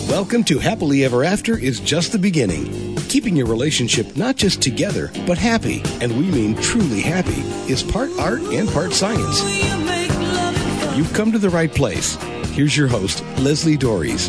Welcome to Happily Ever After is just the beginning. Keeping your relationship not just together, but happy, and we mean truly happy, is part art and part science. You've come to the right place. Here's your host, Leslie Dories.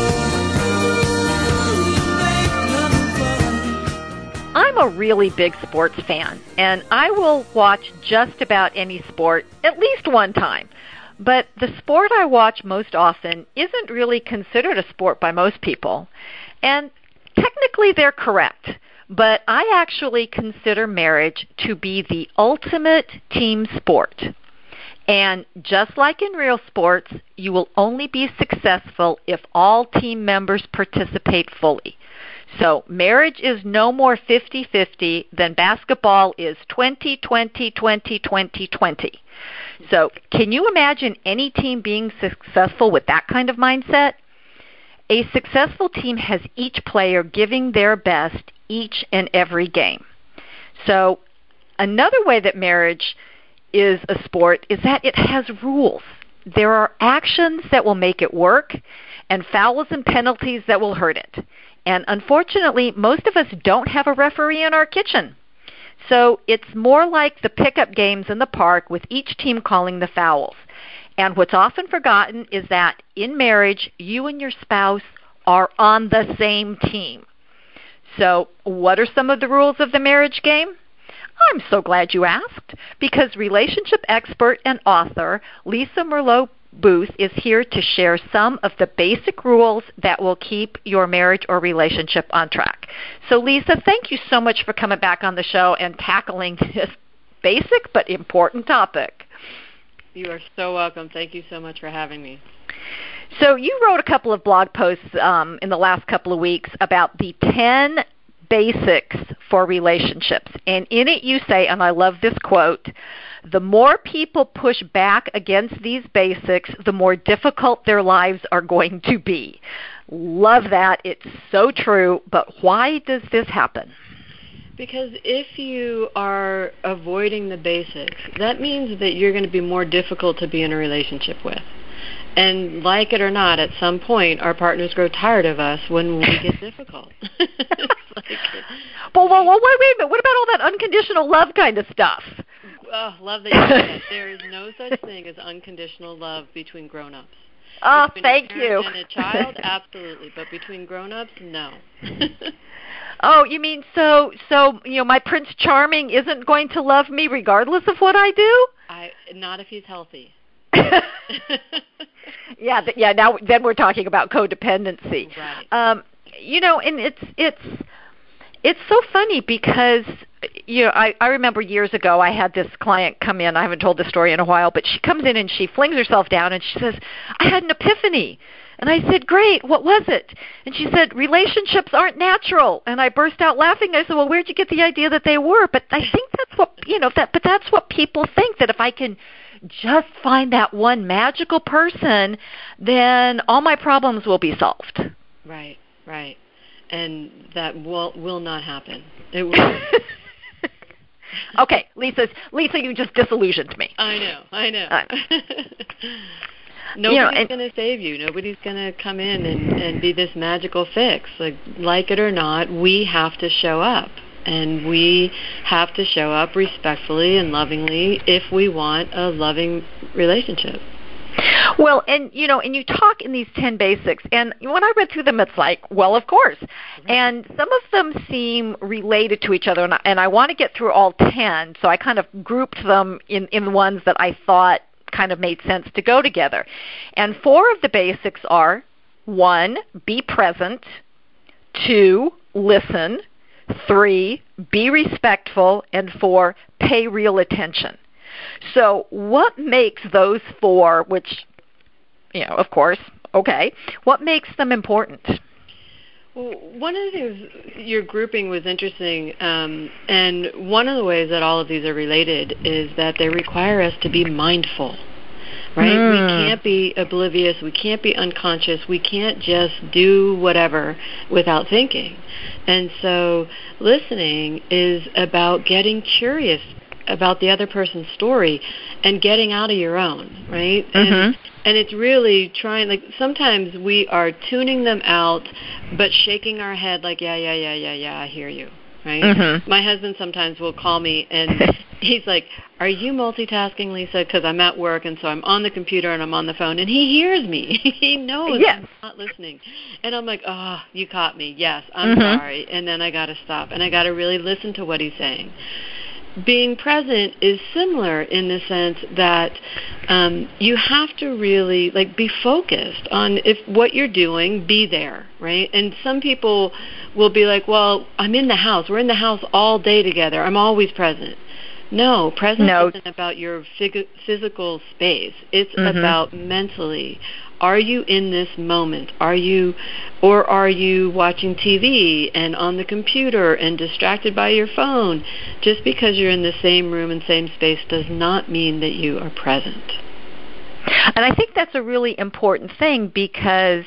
I'm a really big sports fan, and I will watch just about any sport at least one time. But the sport I watch most often isn't really considered a sport by most people. And technically they're correct, but I actually consider marriage to be the ultimate team sport. And just like in real sports, you will only be successful if all team members participate fully. So marriage is no more 50-50 than basketball is 20-20-20-20-20. So can you imagine any team being successful with that kind of mindset? A successful team has each player giving their best each and every game. So another way that marriage is a sport is that it has rules. There are actions that will make it work and fouls and penalties that will hurt it. And unfortunately, most of us don't have a referee in our kitchen. So it's more like the pickup games in the park with each team calling the fouls. And what's often forgotten is that in marriage, you and your spouse are on the same team. So what are some of the rules of the marriage game? I'm so glad you asked, because relationship expert and author Lisa Merlo-Booth is here to share some of the basic rules that will keep your marriage or relationship on track. So Lisa, thank you so much for coming back on the show and tackling this basic but important topic. You are so welcome. Thank you so much for having me. So you wrote a couple of blog posts in the last couple of weeks about the 10 basics for relationships. And in it you say, and I love this quote, "The more people push back against these basics, the more difficult their lives are going to be." Love that. It's so true. But why does this happen? Because if you are avoiding the basics, that means that you're going to be more difficult to be in a relationship with. And like it or not, at some point, our partners grow tired of us when we get difficult. Well, wait a minute. What about all that unconditional love kind of stuff? Oh, love that you said that. There is no such thing as unconditional love between grown-ups. Oh, between thank a parent you. and a child, absolutely. But between grown-ups, no. Oh, you mean so my Prince Charming isn't going to love me regardless of what I do? Not if he's healthy. Yeah. Now, then we're talking about codependency. Right. And it's so funny because I remember years ago I had this client come in. I haven't told this story in a while, but she comes in and she flings herself down and she says, "I had an epiphany." And I said, "Great, what was it?" And she said, "Relationships aren't natural." And I burst out laughing. I said, "Well, where'd you get the idea that they were?" But I think that's what but that's what people think, that if I can just find that one magical person, then all my problems will be solved. Right. And that will not happen. It will. Okay, Lisa, you just disillusioned me. I know. Nobody's going to save you. Nobody's going to come in and be this magical fix. Like it or not, we have to show up. And we have to show up respectfully and lovingly if we want a loving relationship. Well, and you talk in these 10 basics, and when I read through them, it's like, well, of course. And some of them seem related to each other, and I want to get through all 10, so I kind of grouped them in ones that I thought kind of made sense to go together. And 4 of the basics are: 1, be present; 2, listen; 3, be respectful; and 4, pay real attention. So what makes those 4, which, of course, okay, what makes them important? Well, one of the things your grouping was interesting, and one of the ways that all of these are related is that they require us to be mindful, right? We can't be oblivious. We can't be unconscious. We can't just do whatever without thinking. And so listening is about getting curious about the other person's story and getting out of your own, right? Mm-hmm. And it's really trying, like, sometimes we are tuning them out, but shaking our head like, yeah, I hear you, right? Mm-hmm. My husband sometimes will call me, and he's like, are you multitasking, Lisa? Because I'm at work, and so I'm on the computer and I'm on the phone, and he hears me. He knows I'm not listening. And I'm like, oh, you caught me. Yes, I'm sorry. And then I got to stop, and I got to really listen to what he's saying. Being present is similar in the sense that you have to really be focused on if what you're doing, be there, right? And some people will be like, well, I'm in the house. We're in the house all day together. I'm always present. No, presence isn't about your physical space. It's about mentally. Are you in this moment? Are you watching TV and on the computer and distracted by your phone? Just because you're in the same room and same space does not mean that you are present. And I think that's a really important thing because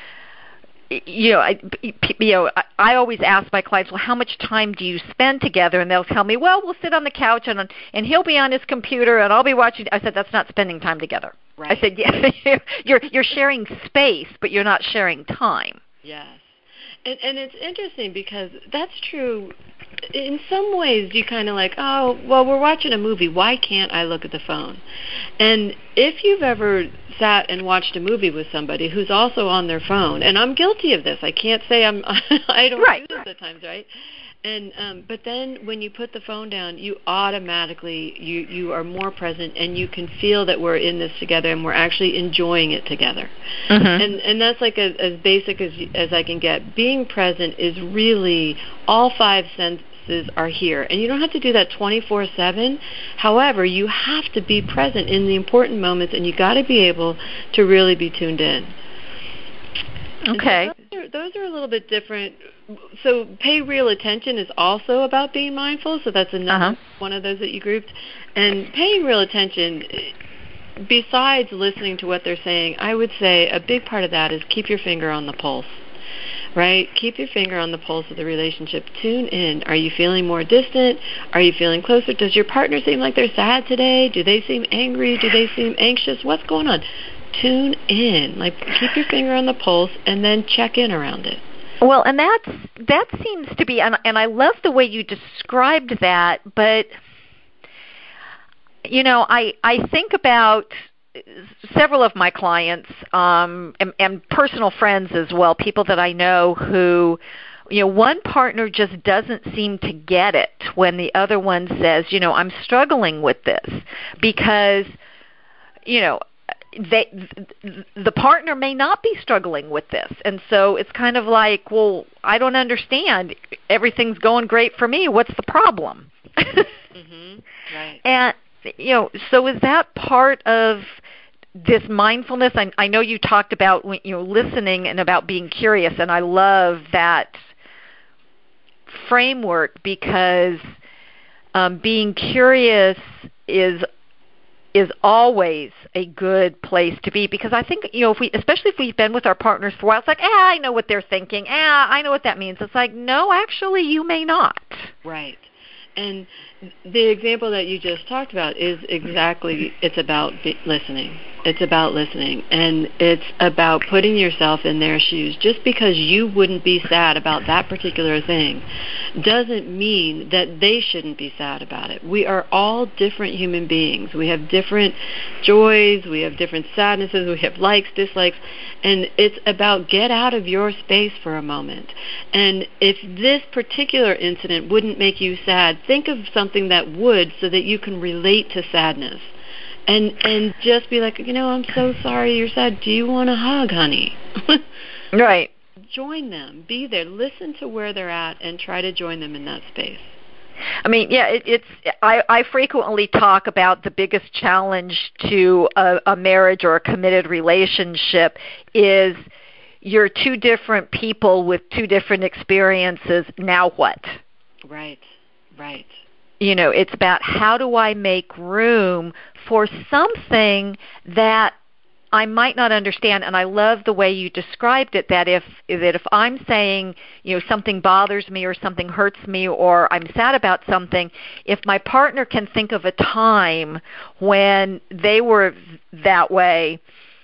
I always ask my clients, well, how much time do you spend together? And they'll tell me, well, we'll sit on the couch and he'll be on his computer and I'll be watching. I said, that's not spending time together. Right. I said, yeah, you're sharing space, but you're not sharing time. Yes. And it's interesting because that's true. In some ways, you kind of like, oh, well, we're watching a movie. Why can't I look at the phone? And if you've ever sat and watched a movie with somebody who's also on their phone, and I'm guilty of this. I can't say I don't do this at times, right? And but then when you put the phone down, you automatically you are more present, and you can feel that we're in this together and we're actually enjoying it together. Mm-hmm. And that's like as basic as I can get. Being present is really all five senses are here, and you don't have to do that 24/7. However, you have to be present in the important moments, and you got to be able to really be tuned in. Okay. So those are a little bit different. So pay real attention is also about being mindful. So that's another one of those that you grouped. And paying real attention, besides listening to what they're saying, I would say a big part of that is keep your finger on the pulse. Right? Keep your finger on the pulse of the relationship. Tune in. Are you feeling more distant? Are you feeling closer? Does your partner seem like they're sad today? Do they seem angry? Do they seem anxious? What's going on? Tune in. Keep your finger on the pulse and then check in around it. Well, and that seems to be, and I love the way you described that, but, I think about several of my clients and personal friends as well, people that I know who, one partner just doesn't seem to get it when the other one says, I'm struggling with this because, the partner may not be struggling with this. And so it's kind of like, well, I don't understand. Everything's going great for me. What's the problem? Mm-hmm. Right. And, so is that part of this mindfulness? I know you talked about listening and about being curious, and I love that framework because being curious is always a good place to be, because I think, especially if we've been with our partners for a while, it's like, I know what they're thinking. I know what that means. It's like, no, actually, you may not. Right. And the example that you just talked about is exactly, it's about listening. It's about listening, and it's about putting yourself in their shoes. Just because you wouldn't be sad about that particular thing doesn't mean that they shouldn't be sad about it. We are all different human beings. We have different joys. We have different sadnesses. We have likes, dislikes. And it's about get out of your space for a moment. And if this particular incident wouldn't make you sad, think of something that would, so that you can relate to sadness. And just be like, I'm so sorry you're sad. Do you want a hug, honey? Right. Join them. Be there. Listen to where they're at and try to join them in that space. I mean, yeah, I frequently talk about the biggest challenge to a marriage or a committed relationship is you're two different people with two different experiences. Now what? Right. It's about how do I make room for something that I might not understand, and I love the way you described it, that if I'm saying, something bothers me or something hurts me or I'm sad about something, if my partner can think of a time when they were that way,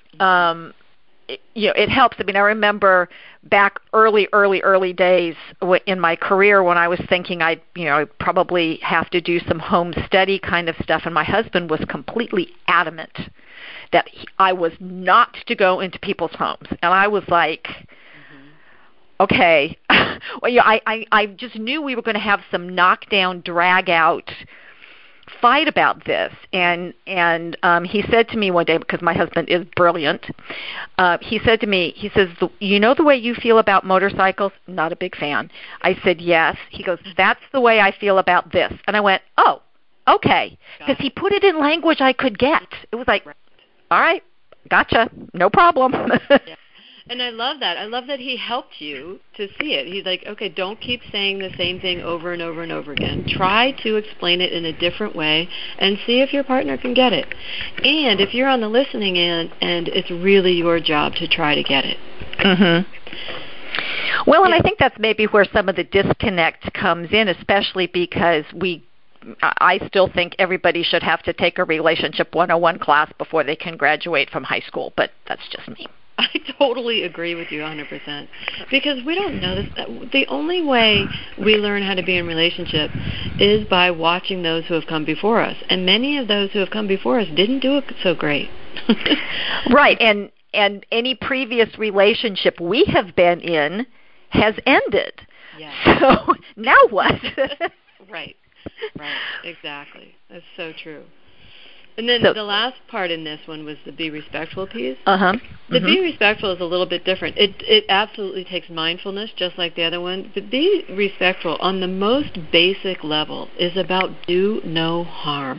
it helps. I mean, I remember back early days in my career when I was thinking I'd probably have to do some home study kind of stuff, and my husband was completely adamant that I was not to go into people's homes. And I was like, okay. Well, I just knew we were going to have some knockdown, drag-out fight about this. And he said to me one day, because my husband is brilliant, he said to me, he says, you know the way you feel about motorcycles? Not a big fan. I said, yes. He goes, that's the way I feel about this. And I went, oh, okay. Because he put it in language I could get. It was like, all right, gotcha, no problem. Yeah. And I love that. I love that he helped you to see it. He's like, okay, don't keep saying the same thing over and over and over again. Try to explain it in a different way and see if your partner can get it. And if you're on the listening end, and it's really your job to try to get it. Mm-hmm. Well, and I think that's maybe where some of the disconnect comes in, especially because I still think everybody should have to take a relationship 101 class before they can graduate from high school, but that's just me. I totally agree with you 100%, because we don't know this. The only way we learn how to be in relationship is by watching those who have come before us, and many of those who have come before us didn't do it so great. Right, and any previous relationship we have been in has ended. Yeah. So now what? Right, exactly. That's so true. And then the last part in this one was the be respectful piece. The be respectful is a little bit different. It absolutely takes mindfulness, just like the other one. But be respectful on the most basic level is about do no harm.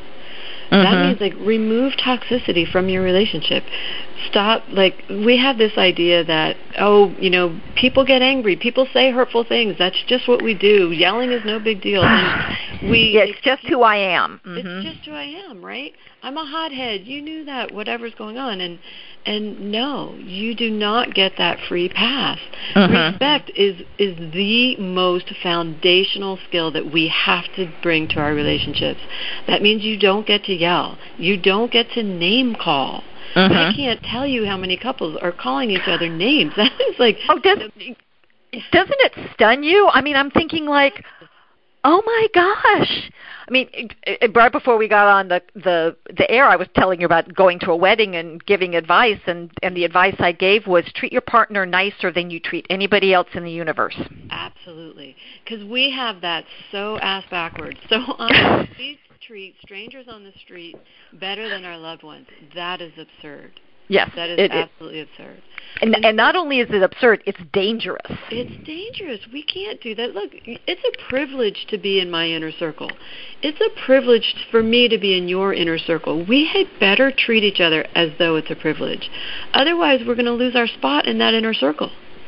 That means remove toxicity from your relationship. Stop, we have this idea that, people get angry, people say hurtful things. That's just what we do. Yelling is no big deal. And it's just who I am. It's just who I am, right? I'm a hothead. You knew that, whatever's going on. And no, you do not get that free pass. Respect is the most foundational skill that we have to bring to our relationships. That means you don't get to yell. You don't get to name call. I can't tell you how many couples are calling each other names. That is doesn't it stun you? I mean, I'm thinking oh my gosh. I mean, right before we got on the air, I was telling you about going to a wedding and giving advice, and the advice I gave was treat your partner nicer than you treat anybody else in the universe. Absolutely. Because we have that so ass backwards. So we treat strangers on the street better than our loved ones. That is absurd. Yes. That is absolutely absurd. And not only is it absurd, it's dangerous. It's dangerous. We can't do that. Look, it's a privilege to be in my inner circle. It's a privilege for me to be in your inner circle. We had better treat each other as though it's a privilege. Otherwise, we're going to lose our spot in that inner circle.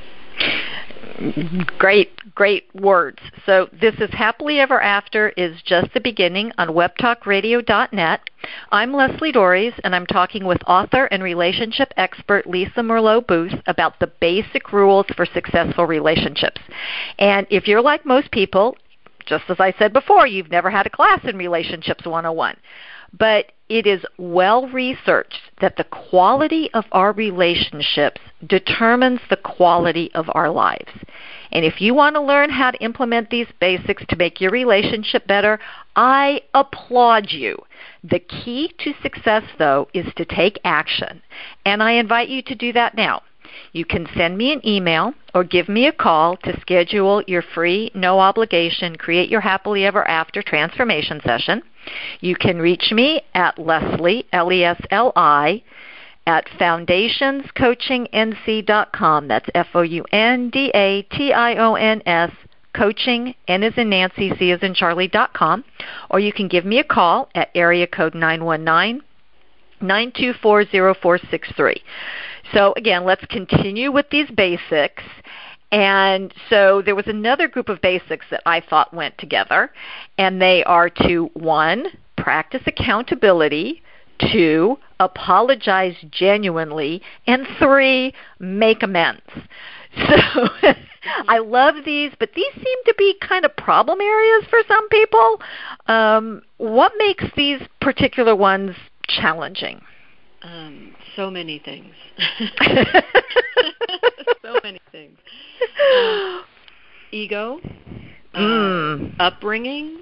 Great words. So this is Happily Ever After is just the beginning on webtalkradio.net. I'm Leslie Dories, and I'm talking with author and relationship expert Lisa Merlot-Booth about the basic rules for successful relationships. And if you're like most people, just as I said before, you've never had a class in Relationships 101. But it is well researched that the quality of our relationships determines the quality of our lives. And if you want to learn how to implement these basics to make your relationship better, I applaud you. The key to success, though, is to take action. And I invite you to do that now. You can send me an email or give me a call to schedule your free, no-obligation, Create Your Happily Ever After transformation session. You can reach me at Leslie, Lesli, at foundationscoachingnc.com. That's FOUNDATIONS, coaching, N as in Nancy, C as in Charlie.com. Or you can give me a call at area code 919-924-0463. So again, let's continue with these basics. And so there was another group of basics that I thought went together, and they are to, 1, practice accountability, 2, apologize genuinely, and 3, make amends. So I love these, but these seem to be kind of problem areas for some people. What makes these particular ones challenging? So many things. So many things. Ego, upbringing,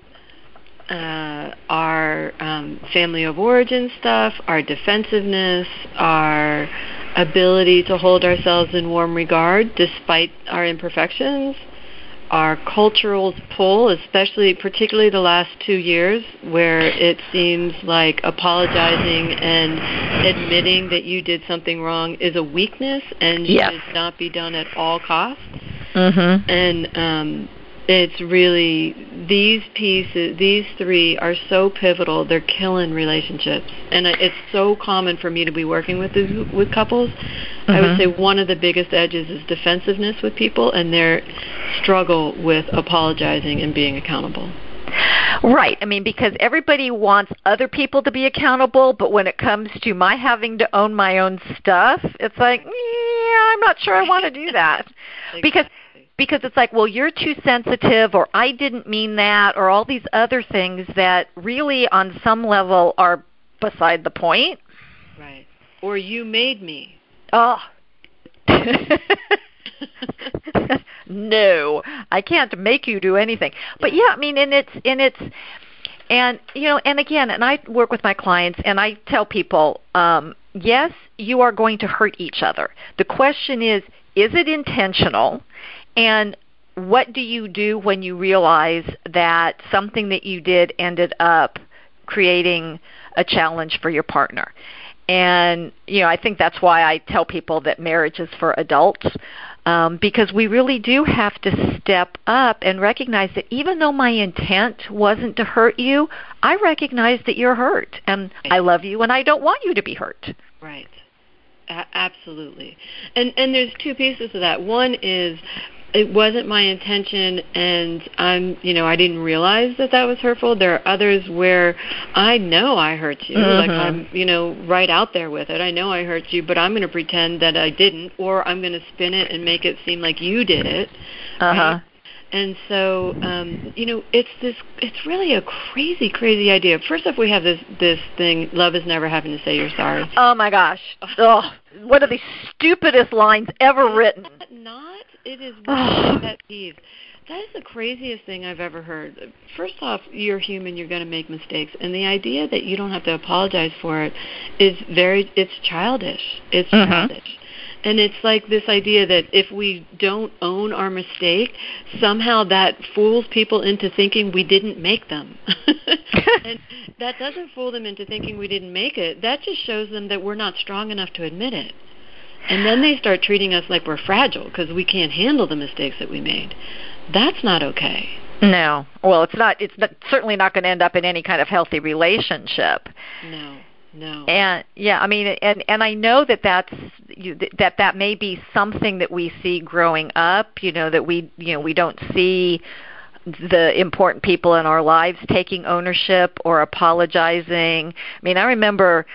our family of origin stuff, our defensiveness, our ability to hold ourselves in warm regard despite our imperfections, our cultural pull, particularly the last 2 years, where it seems like apologizing and admitting that you did something wrong is a weakness and should not be done at all costs. Mm-hmm. And it's really, these 3 are so pivotal. They're killing relationships. And it's so common for me to be working with couples. Mm-hmm. I would say one of the biggest edges is defensiveness with people and their struggle with apologizing and being accountable. Right. I mean, because everybody wants other people to be accountable, but when it comes to my having to own my own stuff, it's like, I'm not sure I want to do that. Because it's like, well, you're too sensitive, or I didn't mean that, or all these other things that really on some level are beside the point. Right. Or you made me. Oh. No, I can't make you do anything. But yeah, I mean, and again, and I work with my clients and I tell people, yes, you are going to hurt each other. The question is it intentional? And what do you do when you realize that something that you did ended up creating a challenge for your partner? And, I think that's why I tell people that marriage is for adults, because we really do have to step up and recognize that even though my intent wasn't to hurt you, I recognize that you're hurt, and I love you, and I don't want you to be hurt. Right. Absolutely. And there's 2 pieces to that. One is, it wasn't my intention, and I didn't realize that was hurtful. There are others where I know I hurt you, like I'm, right out there with it. I know I hurt you, but I'm going to pretend that I didn't, or I'm going to spin it and make it seem like you did it. Right? And so, it's really a crazy, crazy idea. First off, we have this thing, love is never having to say you're sorry. Oh my gosh. Oh, one of the stupidest lines ever written. Not. It is one pet peeve. That is the craziest thing I've ever heard. First off, you're human, you're going to make mistakes. And the idea that you don't have to apologize for it is it's childish. It's childish. And it's like this idea that if we don't own our mistake, somehow that fools people into thinking we didn't make them. And that doesn't fool them into thinking we didn't make it. That just shows them that we're not strong enough to admit it. And then they start treating us like we're fragile because we can't handle the mistakes that we made. That's not okay. No. Well, it's not. Certainly not going to end up in any kind of healthy relationship. No. And yeah, I mean, and I know that may be something that we see growing up. That we don't see the important people in our lives taking ownership or apologizing. I mean, I remember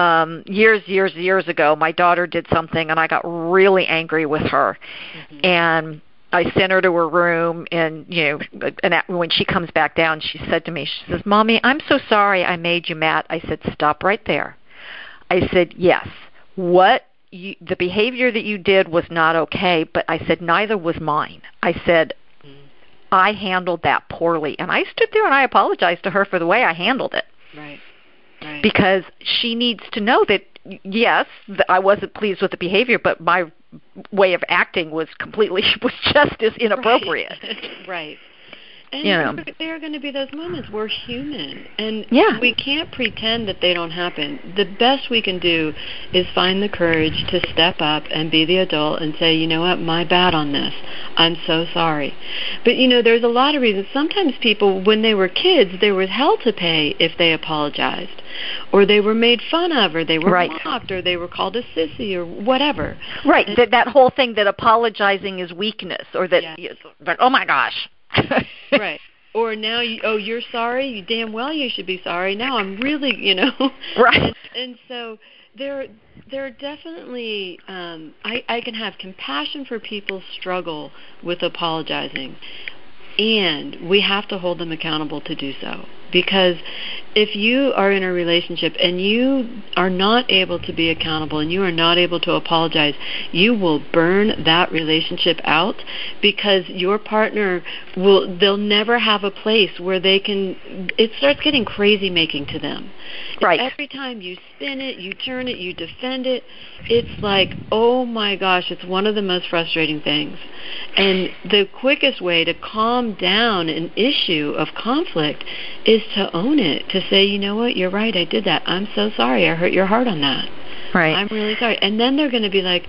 years ago, my daughter did something, and I got really angry with her. Mm-hmm. And I sent her to her room, and when she comes back down, she said to me, she says, "Mommy, I'm so sorry I made you mad." I said, "Stop right there." I said, "Yes, the behavior that you did was not okay," but I said, "Neither was mine." I said, I handled that poorly. And I stood there and I apologized to her for the way I handled it. Right. Because she needs to know that, yes, I wasn't pleased with the behavior, but my way of acting was just as inappropriate. Right. And there are going to be those moments. We're human, and we can't pretend that they don't happen. The best we can do is find the courage to step up and be the adult and say, you know what, my bad on this. I'm so sorry. But, there's a lot of reasons. Sometimes people, when they were kids, there was hell to pay if they apologized, or they were made fun of, or they were mocked, or they were called a sissy, or whatever. Right, that whole thing that apologizing is weakness, or that, oh my gosh. Right. Or now, you're sorry? You damn well you should be sorry. Now I'm really, Right. And so there are definitely, I can have compassion for people's struggle with apologizing. And we have to hold them accountable to do so. Because if you are in a relationship and you are not able to be accountable and you are not able to apologize, you will burn that relationship out, because your partner they'll never have a place where it starts getting crazy making to them. Right. Every time you spin it, you turn it, you defend it, it's like, oh my gosh, it's one of the most frustrating things. And the quickest way to calm down an issue of conflict is to own it, to say, you know what, you're right, I did that. I'm so sorry, I hurt your heart on that. Right. I'm really sorry. And then they're going to be like,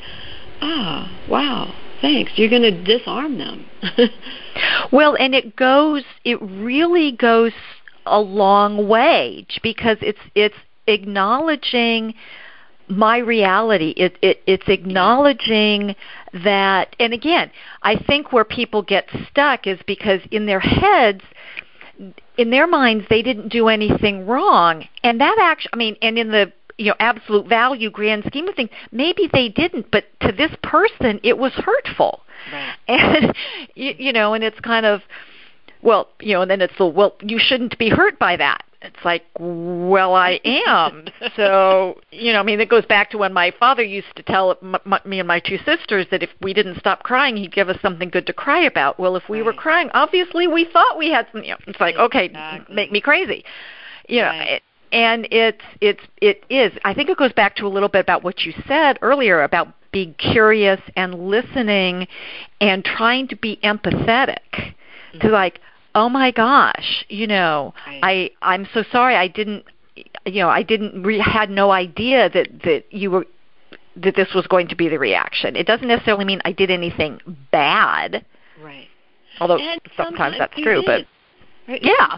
wow, thanks. You're going to disarm them. Well, and it really goes a long way, because it's acknowledging my reality. It's acknowledging that, and again, I think where people get stuck is because in their heads, in their minds, they didn't do anything wrong, and that actually, and in the absolute value grand scheme of things, maybe they didn't, but to this person, it was hurtful. Right. And and it's kind of, and then it's you shouldn't be hurt by that. It's like, well, I am. So, it goes back to when my father used to tell me and my two sisters that if we didn't stop crying, he'd give us something good to cry about. Well, if we were crying, obviously we thought we had some, it's like, okay, make me crazy. And it is. I think it goes back to a little bit about what you said earlier about being curious and listening and trying to be empathetic to like, oh my gosh, I'm so sorry. I didn't, had no idea that this was going to be the reaction. It doesn't necessarily mean I did anything bad. Right. Although sometimes that's true, but right? Yeah.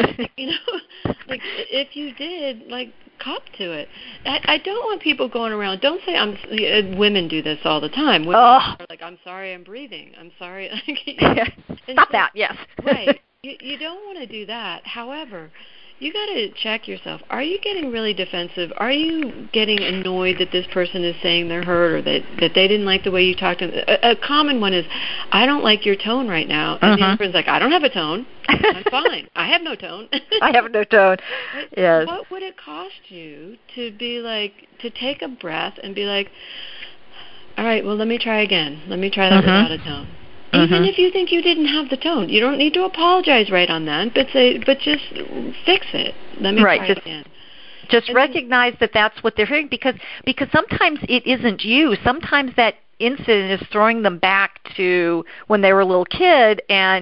Like if you did, like, cop to it. I don't want people going around. Don't say women do this all the time. Women are like, I'm sorry, I'm breathing. I'm sorry. Stop that. Yes. Right. You don't want to do that. However, you got to check yourself. Are you getting really defensive? Are you getting annoyed that this person is saying they're hurt, or that they didn't like the way you talked to them? A common one is, I don't like your tone right now. And the other person's like, I don't have a tone. I'm fine. I have no tone. I have no tone. Yes. What would it cost you to be like, to take a breath and be like, all right, well, let me try again. Let me try that without a tone. Even if you think you didn't have the tone, you don't need to apologize right on that, but just fix it. Let me try it again. Just recognize that that's what they're hearing, because sometimes it isn't you. Sometimes that incident is throwing them back to when they were a little kid, and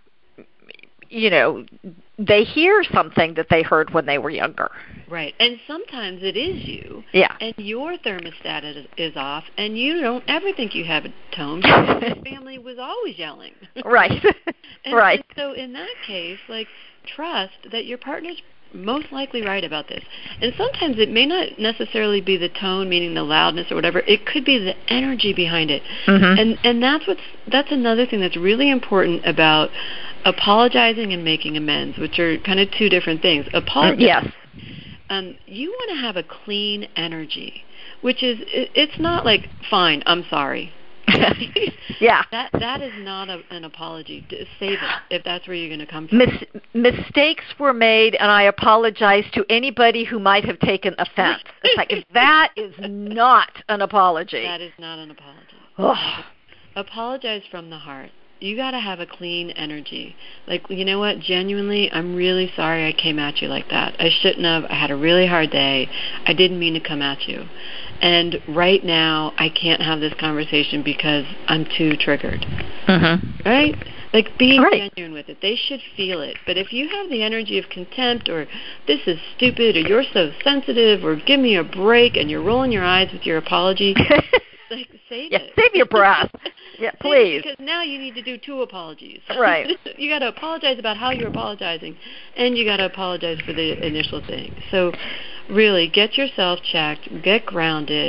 they hear something that they heard when they were younger. Right. And sometimes it is you. Yeah. And your thermostat is off, and you don't ever think you have a tone because your family was always yelling. Right. And so in that case, like, trust that your partner's most likely right about this. And sometimes it may not necessarily be the tone, meaning the loudness or whatever. It could be the energy behind it. And that's another thing that's really important about apologizing and making amends, which are kind of two different things. Yes. You want to have a clean energy, which is, it's not like, fine, I'm sorry. Yeah. That is not an apology. Save it if that's where you're going to come from. Mistakes were made, and I apologize to anybody who might have taken offense. It's like, that is not an apology. That is not an apology. Oh. Apologize from the heart. You got to have a clean energy. Like, you know what? Genuinely, I'm really sorry I came at you like that. I shouldn't have. I had a really hard day. I didn't mean to come at you. And right now, I can't have this conversation because I'm too triggered. Right? Like, being genuine with it. They should feel it. But if you have the energy of contempt, or this is stupid, or you're so sensitive, or give me a break, and you're rolling your eyes with your apology, like, save it. Save your breath. Yeah, please. Because now you need to do two apologies. Right. You got to apologize about how you're apologizing, and you got to apologize for the initial thing. So really, get yourself checked, get grounded,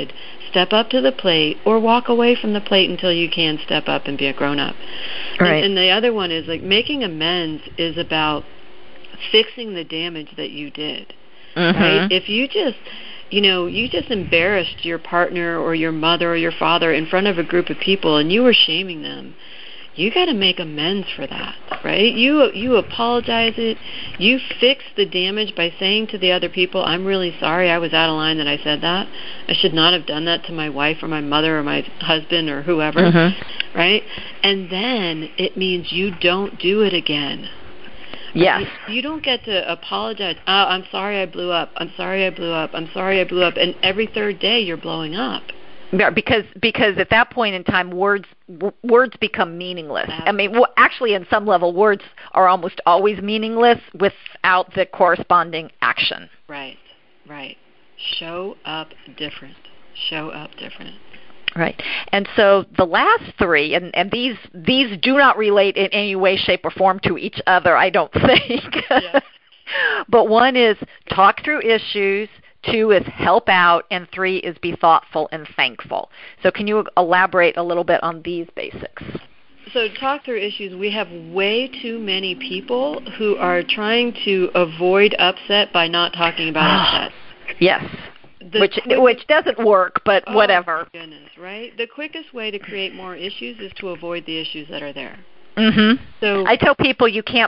step up to the plate, or walk away from the plate until you can step up and be a grown-up. Right. And the other one is, like, making amends is about fixing the damage that you did. Right? If you just, you just embarrassed your partner or your mother or your father in front of a group of people and you were shaming them, you got to make amends for that, right? You apologize it. You fix the damage by saying to the other people, I'm really sorry, I was out of line that I said that. I should not have done that to my wife or my mother or my husband or whoever, right? And then it means you don't do it again. Yes. You don't get to apologize. Oh, I'm sorry I blew up. I'm sorry I blew up. I'm sorry I blew up. And every third day you're blowing up. Yeah, because at that point in time, words become meaningless. Absolutely. I mean, actually, in some level, words are almost always meaningless without the corresponding action. Right. Show up different. Right. And so the last three, and these do not relate in any way, shape, or form to each other, I don't think. Yeah. But one is talk through issues, 2 is help out, and 3 is be thoughtful and thankful. So can you elaborate a little bit on these basics? So talk through issues. We have way too many people who are trying to avoid upset by not talking about upset. Yes. Which doesn't work, but whatever. Oh, my goodness, right? The quickest way to create more issues is to avoid the issues that are there. So I tell people you can't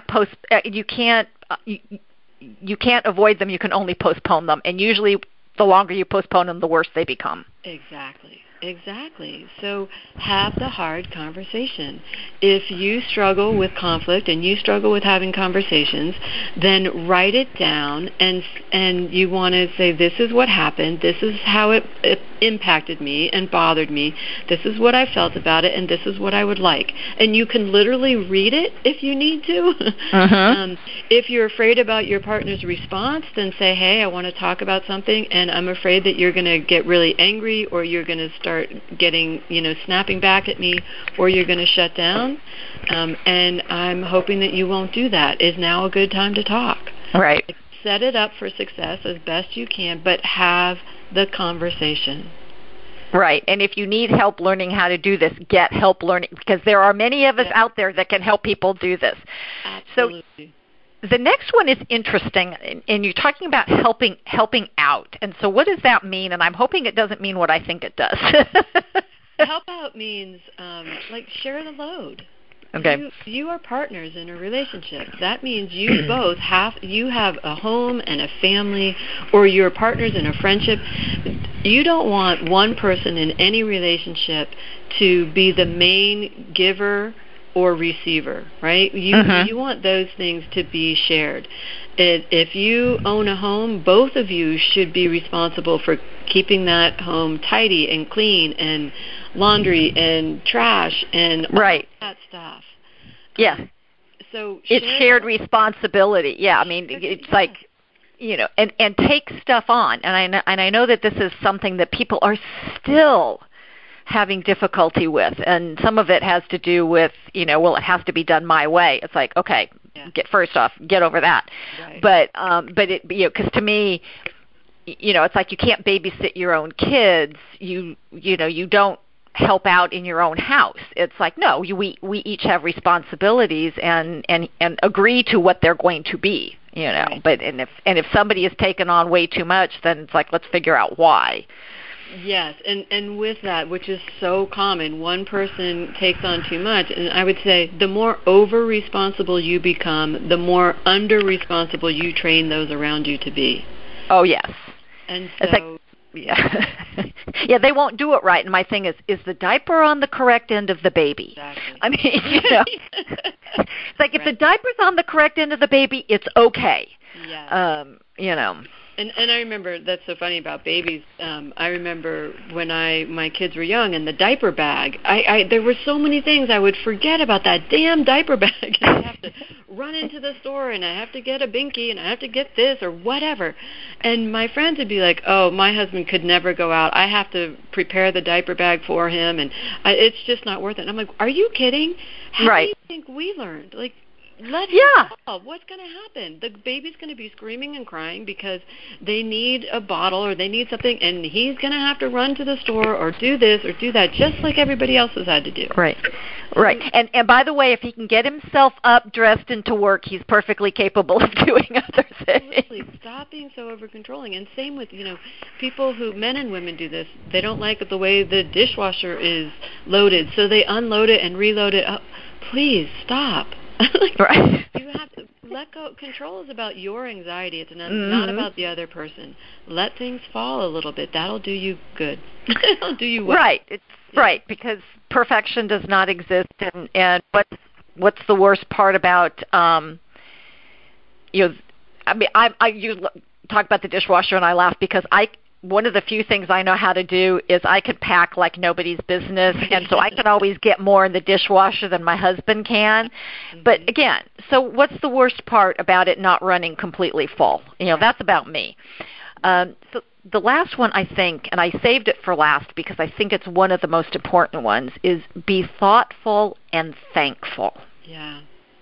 avoid them. You can only postpone them, and usually the longer you postpone them, the worse they become. Exactly. So have the hard conversation. If you struggle with conflict and you struggle with having conversations, then write it down and you want to say, this is what happened, this is how it impacted me and bothered me, this is what I felt about it, and this is what I would like. And you can literally read it if you need to. If you're afraid about your partner's response, then say, hey, I want to talk about something, and I'm afraid that you're going to get really angry, or you're going to start getting, snapping back at me, or you're going to shut down. And I'm hoping that you won't do that. Is now a good time to talk? Right. Set it up for success as best you can, but have the conversation. Right. And if you need help learning how to do this, get help learning, because there are many of us out there that can help people do this. Absolutely. So the next one is interesting, and you're talking about helping out. And so what does that mean? And I'm hoping it doesn't mean what I think it does. Help out means share the load. Okay. You are partners in a relationship. That means you both have a home and a family, or you're partners in a friendship. You don't want one person in any relationship to be the main giver or receiver, right? You want those things to be shared. If you own a home, both of you should be responsible for keeping that home tidy and clean and laundry and trash and all that stuff. Yeah. So it's shared responsibility. Yeah, I mean, it's like, and take stuff on. And I know that this is something that people are still having difficulty with, and some of it has to do with, it has to be done my way. It's like, okay, get over that. Right. But it, because to me, it's like you can't babysit your own kids. You don't help out in your own house. It's like, no, we each have responsibilities and agree to what they're going to be. Right. But if somebody has taken on way too much, then it's like, let's figure out why. Yes, and with that, which is so common, one person takes on too much, and I would say the more over-responsible you become, the more under-responsible you train those around you to be. Oh, yes. And so... It's like, yeah, they won't do it right. And my thing is the diaper on the correct end of the baby? Exactly. I mean, it's like if the diaper's on the correct end of the baby, it's okay. Yeah. And I remember, that's so funny about babies. I remember when my kids were young, and the diaper bag. There were so many things I would forget about that damn diaper bag. And I have to run into the store, and I have to get a Binky, and I have to get this or whatever. And my friends would be like, "Oh, my husband could never go out. I have to prepare the diaper bag for him, and it's just not worth it." And I'm like, "Are you kidding? How do you think we learned? Like, let him fall. What's going to happen? The baby's going to be screaming and crying because they need a bottle or they need something, and he's going to have to run to the store or do this or do that, just like everybody else has had to do. Right. Right. And by the way, if he can get himself up, dressed, and to work, he's perfectly capable of doing other things. Absolutely. Stop being so over-controlling. And same with, people who, men and women do this. They don't like the way the dishwasher is loaded, so they unload it and reload it. Oh, please, stop. Right. You have to let go. Control is about your anxiety. It's not about the other person. Let things fall a little bit. That'll do you good. That'll do you well. Right. Right, because perfection does not exist, and what's the worst part about you talk about the dishwasher, and I laugh because one of the few things I know how to do is I can pack like nobody's business, and so I can always get more in the dishwasher than my husband can. But again, so what's the worst part about it not running completely full? That's about me. So the last one, I think, and I saved it for last because I think it's one of the most important ones, is be thoughtful and thankful. Yeah.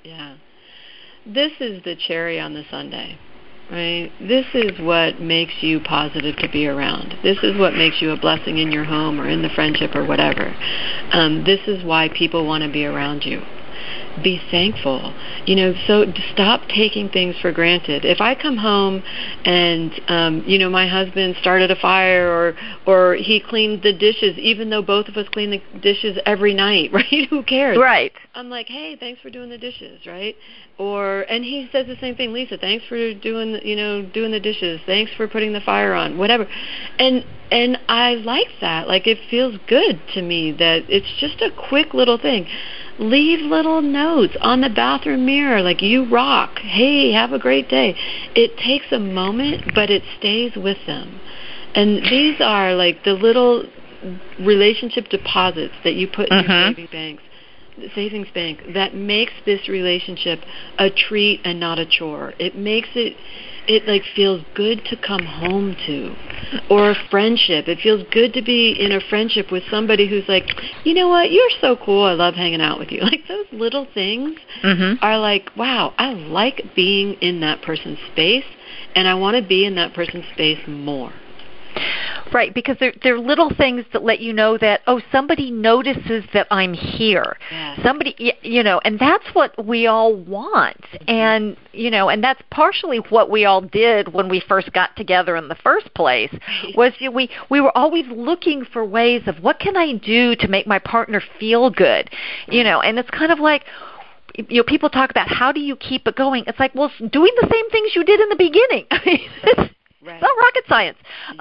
This is the cherry on the sundae, right? This is what makes you positive to be around. This is what makes you a blessing in your home or in the friendship or whatever. This is why people want to be around you. Be thankful. So stop taking things for granted. If I come home and, my husband started a fire or he cleaned the dishes, even though both of us clean the dishes every night, right? Who cares? Right. I'm like, hey, thanks for doing the dishes, right? And he says the same thing, Lisa, thanks for doing the dishes. Thanks for putting the fire on, whatever. And I like that. Like, it feels good to me that it's just a quick little thing. Leave little notes on the bathroom mirror like, you rock. Hey, have a great day. It takes a moment, but it stays with them. And these are like the little relationship deposits that you put in your savings bank that makes this relationship a treat and not a chore. It makes it like feels good to come home to. Or a friendship. It feels good to be in a friendship with somebody who's like, you know what, you're so cool, I love hanging out with you. Like, those little things are like, wow, I like being in that person's space, and I want to be in that person's space more. Right, because they're little things that let you know that, somebody notices that I'm here. Yes. Somebody, and that's what we all want. And, and that's partially what we all did when we first got together in the first place, was we were always looking for ways of what can I do to make my partner feel good, and it's kind of like, people talk about how do you keep it going. It's like, well, doing the same things you did in the beginning. It's not rocket science.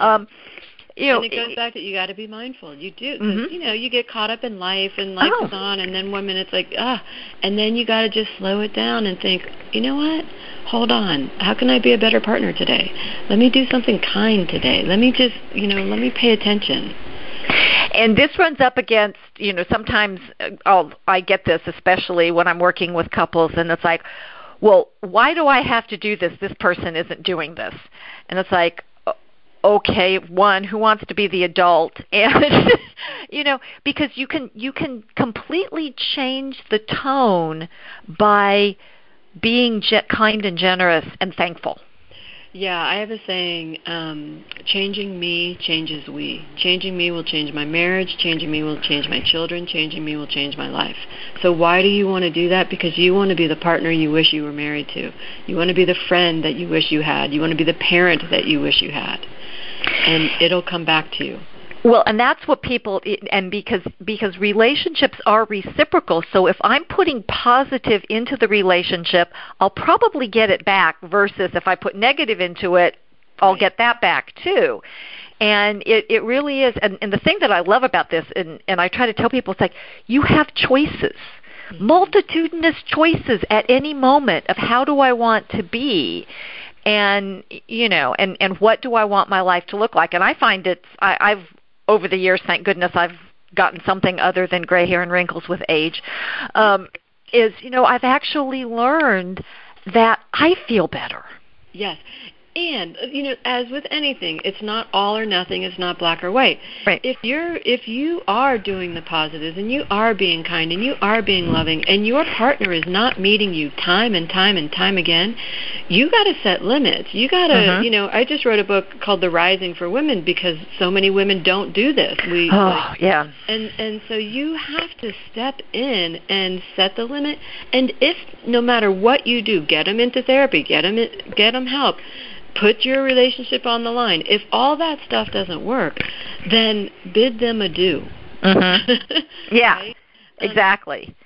And it goes back that you got to be mindful. You do, because you get caught up in life, and life is on, and then 1 minute it's like, and then you got to just slow it down and think, you know what? Hold on. How can I be a better partner today? Let me do something kind today. Let me just, let me pay attention. And this runs up against, sometimes I get this, especially when I'm working with couples, and it's like, well, why do I have to do this? This person isn't doing this. And it's like, okay, one, who wants to be the adult? And, because you can completely change the tone by being kind and generous and thankful. Yeah, I have a saying, changing me changes we. Changing me will change my marriage. Changing me will change my children. Changing me will change my life. So why do you want to do that? Because you want to be the partner you wish you were married to. You want to be the friend that you wish you had. You want to be the parent that you wish you had. And it'll come back to you. Well, and that's what people, and because relationships are reciprocal, so if I'm putting positive into the relationship, I'll probably get it back, versus if I put negative into it, I'll get that back too. And it really is, and the thing that I love about this, and I try to tell people, it's like, you have choices, multitudinous choices at any moment of how do I want to be. And, and what do I want my life to look like? And I find I've, over the years, thank goodness, I've gotten something other than gray hair and wrinkles with age, I've actually learned that I feel better. Yes. And, as with anything, it's not all or nothing. It's not black or white. Right. If you are doing the positives and you are being kind and you are being loving and your partner is not meeting you time and time and time again, you got to set limits. You got to, I just wrote a book called The Rising for Women because so many women don't do this. Yeah. And so you have to step in and set the limit. And if no matter what you do, get them into therapy, get them help. Put your relationship on the line. If all that stuff doesn't work, then bid them adieu. Mm-hmm. Yeah, right? Exactly.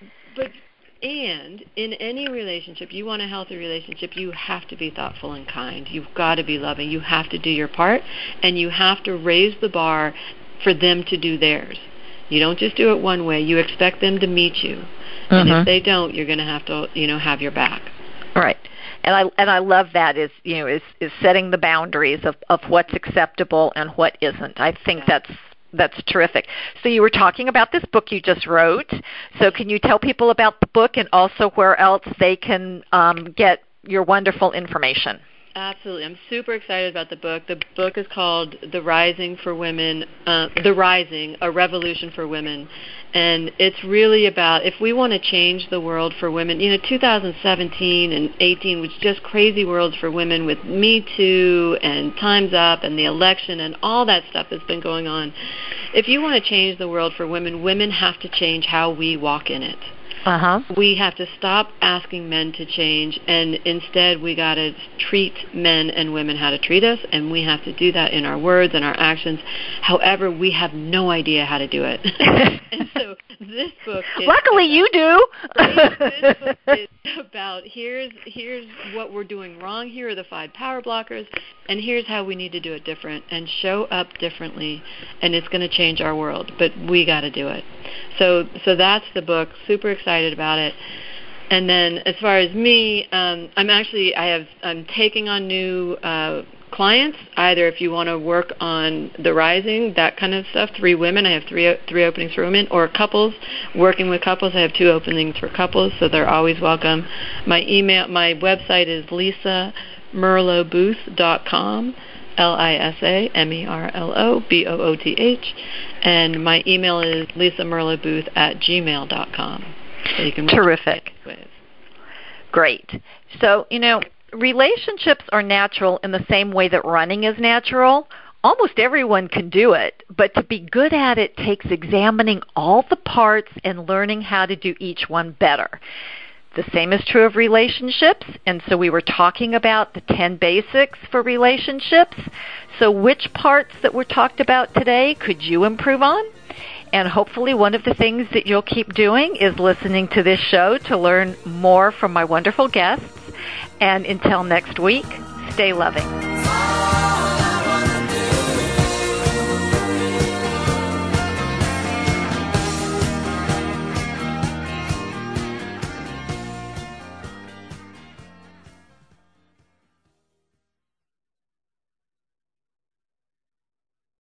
And in any relationship, you want a healthy relationship, you have to be thoughtful and kind. You've got to be loving. You have to do your part, and you have to raise the bar for them to do theirs. You don't just do it one way. You expect them to meet you. Mm-hmm. And if they don't, you're going to have to, have your back. Right. And I love that is setting the boundaries of what's acceptable and what isn't. I think that's terrific. So you were talking about this book you just wrote. So can you tell people about the book and also where else they can get your wonderful information? Absolutely. I'm super excited about the book. The book is called The Rising for Women, The Rising, A Revolution for Women. And it's really about, if we want to change the world for women, 2017 and 18 was just crazy worlds for women with Me Too and Time's Up and the election and all that stuff that's been going on. If you want to change the world for women, women have to change how we walk in it. Uh-huh. We have to stop asking men to change, and instead we got to treat men and women how to treat us, and we have to do that in our words and our actions. However, we have no idea how to do it. And so this book is luckily you do. Right? This book is about here's what we're doing wrong, here are the 5 power blockers, and here's how we need to do it different and show up differently, and it's going to change our world, but we got to do it. So that's the book. Super excited about it. And then as far as me, I'm taking on new clients. Either if you want to work on The Rising, that kind of stuff, 3 women. I have three openings for women, or couples. Working with couples, I have 2 openings for couples, so they're always welcome. My website is lisamerlobooth.com. LisaMerlobooth, and my email is lisamerlobooth@gmail.com. So you can terrific. Great. So, relationships are natural in the same way that running is natural. Almost everyone can do it, but to be good at it takes examining all the parts and learning how to do each one better. The same is true of relationships, and so we were talking about the 10 basics for relationships. So which parts that were talked about today could you improve on? And hopefully one of the things that you'll keep doing is listening to this show to learn more from my wonderful guests. And until next week, stay loving.